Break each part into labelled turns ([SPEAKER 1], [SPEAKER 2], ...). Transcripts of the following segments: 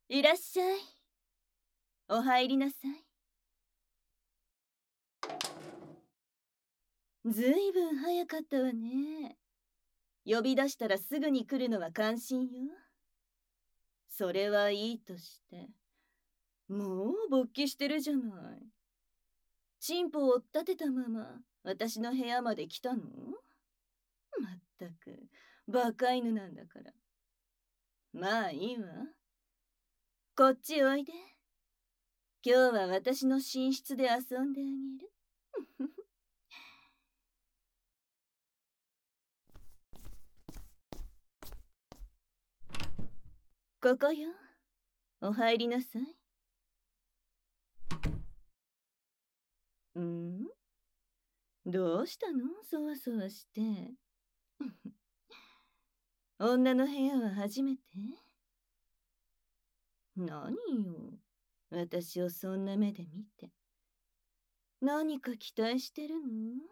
[SPEAKER 1] いらっしゃい。お入りなさい。ずいぶん早かったわね。呼び出したらすぐに来るのは感心よ。それはいいとして。もう勃起してるじゃない。チンポを追っ立てたまま私の部屋まで来たの？まったく、バカ犬なんだから。まあいいわ。こっちおいで。今日は私の寝室で遊んであげる。ここよ。お入りなさい。ん？どうしたの？そわそわして。女の部屋は初めて？何よ。私をそんな目で見て。何か期待してるの？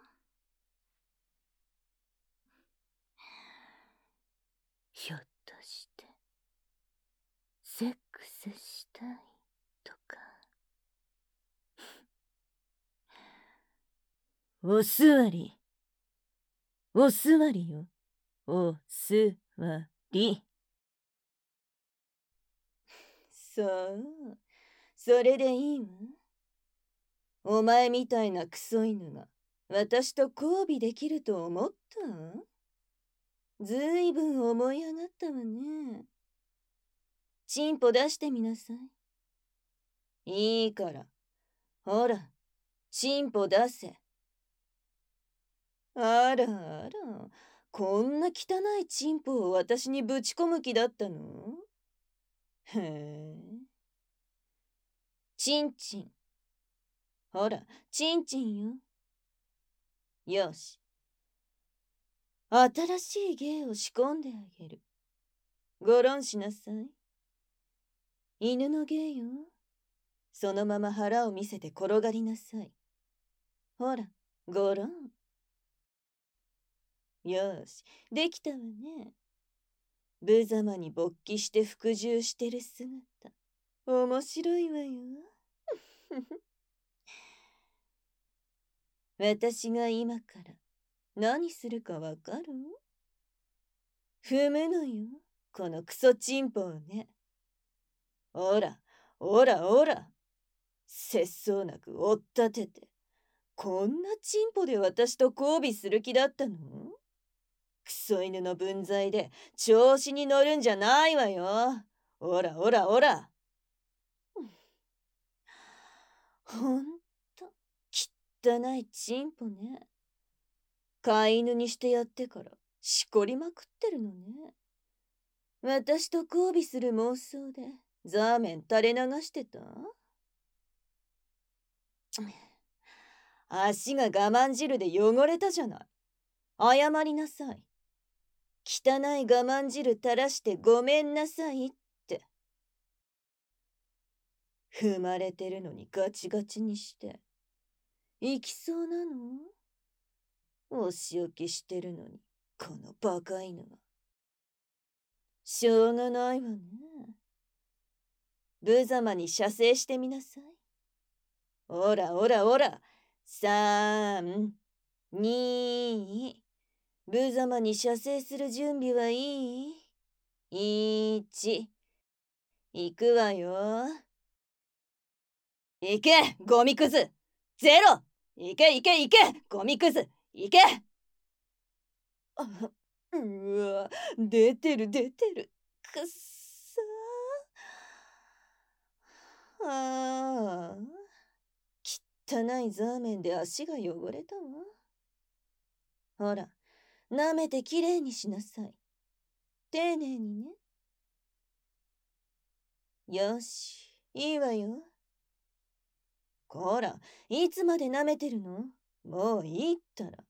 [SPEAKER 1] ひょっとして、セックスしたいとか。お座り。お座りよ。お座り。そう。それでいいわ。お前みたいなクソ犬が私と交尾できると思った？ずいぶん思い上がったわね。チンポ出してみなさい。いいから。ほら、チンポ出せ。あらあら、こんな汚いチンポを私にぶち込む気だったの？へえ。チンチン。ほら、チンチンよ。よし。新しい芸を仕込んであげる。ごろんしなさい。犬の芸よ。そのまま腹を見せて転がりなさい。ほら、ごろん。よし、できたわね。無様に勃起して服従してる姿。面白いわよ。私が今から何するかわかる？踏むのよ、このクソチンポをね。おら、おらおら。節操なく追っ立てて。こんなチンポで私と交尾する気だったの？クソ犬の分際で調子に乗るんじゃないわよ。おらおらおら。ほんと、汚いチンポね。飼い犬にしてやってからしこりまくってるのね。私と交尾する妄想でザーメン垂れ流してた？足が我慢汁で汚れたじゃない。謝りなさい。汚い我慢汁垂らしてごめんなさいって。踏まれてるのにガチガチにして。行きそうなの？お仕置きしてるのに、このバカ犬が。しょうがないわね。無様に射精してみなさい。おらおらおら。3、2、無様に射精する準備はいい？ 1、行くわよ。行け、ゴミクズ。ゼロ。行け行け行け、ゴミクズ。行け。あ、うわ、出てる出てる。くっさー。ああ、汚いザーメンで足が汚れたわ。ほら、舐めてきれいにしなさい。丁寧にね。よし、いいわよ。こら、いつまで舐めてるの？もういいったら。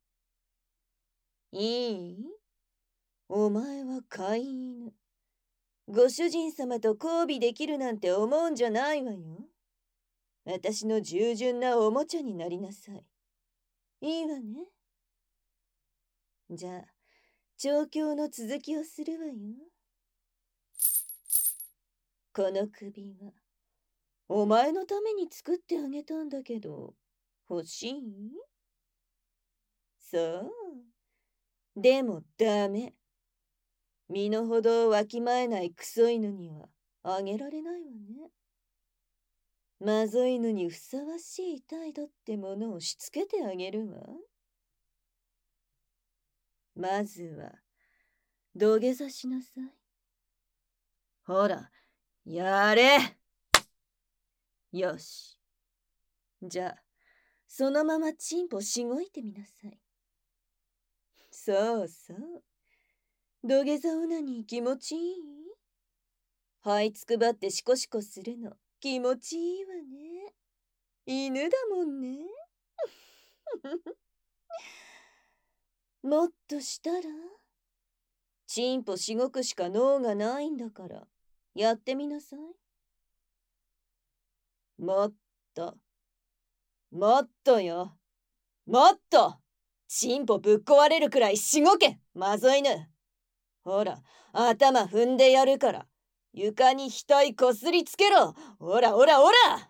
[SPEAKER 1] いい？お前は飼い犬。ご主人様と交尾できるなんて思うんじゃないわよ。私の従順なおもちゃになりなさい。いいわね。じゃあ、調教の続きをするわよ。 この首は、お前のために作ってあげたんだけど、欲しい？そう。でもダメ。身の程をわきまえないクソ犬にはあげられないわね。マゾ犬にふさわしい態度ってものをしつけてあげるわ。まずは、土下座しなさい。ほら、やれ。よし。じゃあ、そのままチンポしごいてみなさい。そうそう。土下座オナニー気持ちいい？這いつくばってシコシコするの気持ちいいわね。犬だもんね。もっとしたら？チンポしごくしか脳がないんだから、やってみなさい。もっと、もっとよ。もっとチンポぶっ壊れるくらいしごけ、マゾ犬。ほら、頭踏んでやるから、床に額こすりつけろ。ほらほらほら。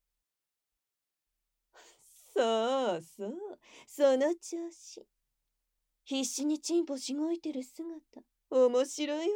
[SPEAKER 1] そうそう、その調子。必死にチンポしごいてる姿、面白いわよ。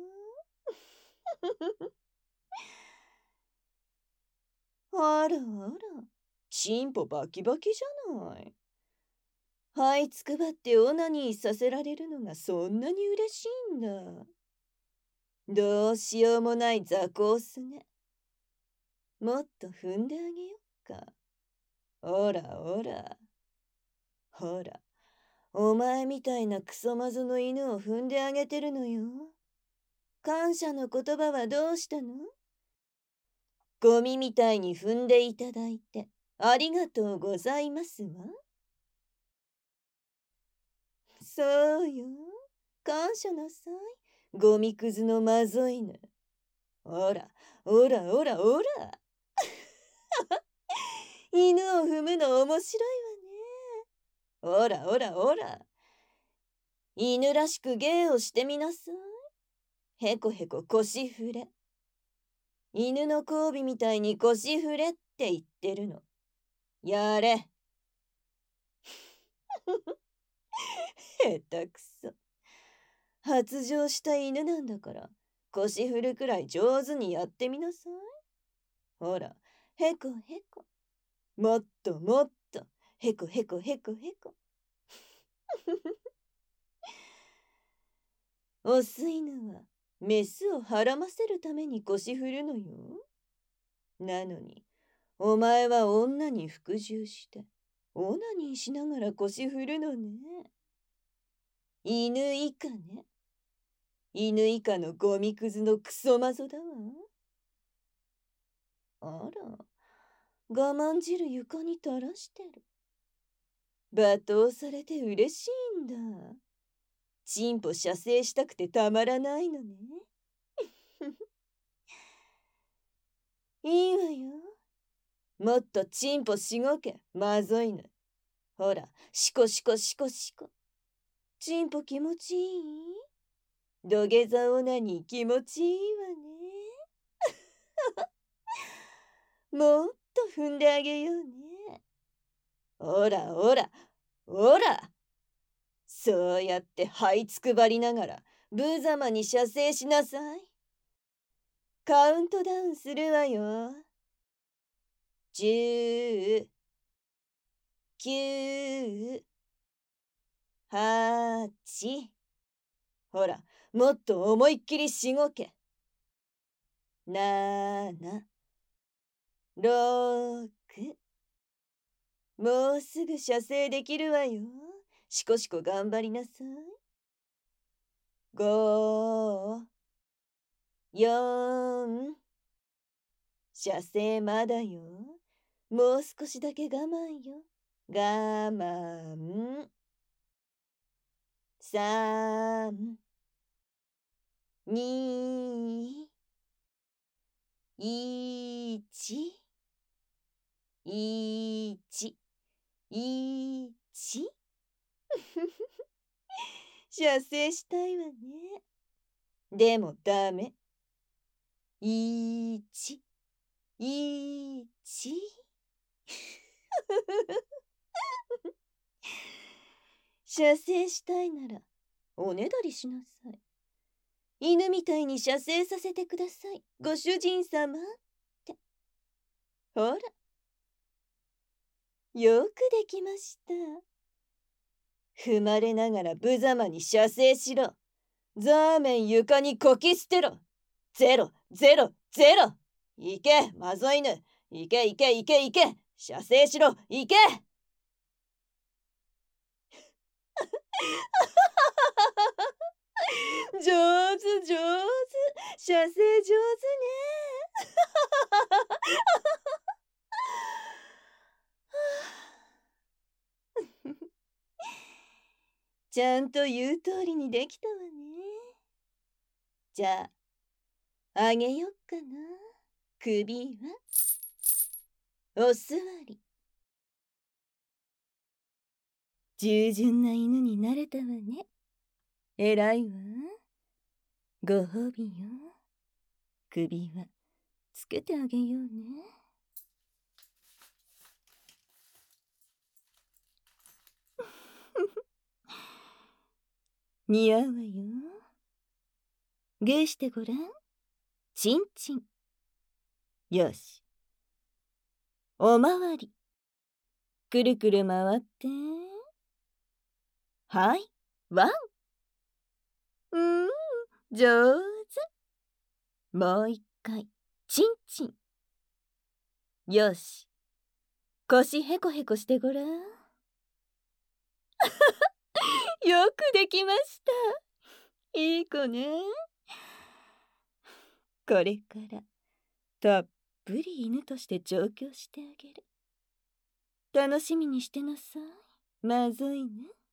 [SPEAKER 1] あらあら、チンポバキバキじゃない。這いつくばってオナニーさせられるのがそんなに嬉しいんだ。どうしようもない雑魚すね。もっと踏んであげよっか。ほらほら。ほら、お前みたいなクソマゾの犬を踏んであげてるのよ。感謝の言葉はどうしたの？ゴミみたいに踏んでいただいてありがとうございますわ。そうよ。感謝なさい。ゴミくずのまぞいぬ。ほら、ほらほらほら。犬を踏むの面白いわね。ほらほらほら。犬らしく芸をしてみなさい。へこへこ腰振れ。犬の交尾みたいに腰振れって言ってるの。やれ。へたくそ。発情した犬なんだから、腰振るくらい上手にやってみなさい。ほら、へこへこ。もっともっと、へこへこへこへこ。オス犬は、メスをはらませるために腰振るのよ。なのに、お前は女に服従して、オナニーしながら腰振るのね。犬以下ね。犬以下のゴミくずのクソマゾだわ。あら、我慢汁床に垂らしてる。罵倒されて嬉しいんだ。チンポ射精したくてたまらないのね。いいわよ。もっとチンポしごけ、まぞいぬ。ほら、シコシコシコシコ。チンポ気持ちいい？土下座オナニー気持ちいいわね。もっと踏んであげようね。ほらほら、ほら。そうやって這いつくばりながら、無様に射精しなさい。カウントダウンするわよ。10、9、8。ほら、もっと思いっきりしごけ。7、6。もうすぐ射精できるわよ。しこしこ頑張りなさい。5、4。射精まだよ。もう少しだけ我慢よ。我慢。3、2、1、1、1。射精したいわね。でもダメ。 1、1。射精したいならおねだりしなさい。犬みたいに射精させてください、ご主人様って。ほら、よくできました。踏まれながら無様に射精しろ。ザーメン床にこき捨てろ。ゼロ、ゼロ、ゼロ。いけ、マゾ犬。いけいけいけいけ。射精しろ、いけ。上手上手。射精上手ね。ちゃんと言う通りにできたわね。じゃあ、あげよっかな。首はお座り。従順な犬になれたわね。偉いわ。ご褒美よ。首はつけてあげようね。似合うわよ。芸してごらん。チンチン。よし。おまわり。くるくる回って。はい、ワン。上手。もう一回、チンチン。よし。腰へこへこしてごらん。よくできました。いい子ね。これからたっぷり犬として調教してあげる。楽しみにしてなさい、まずいね。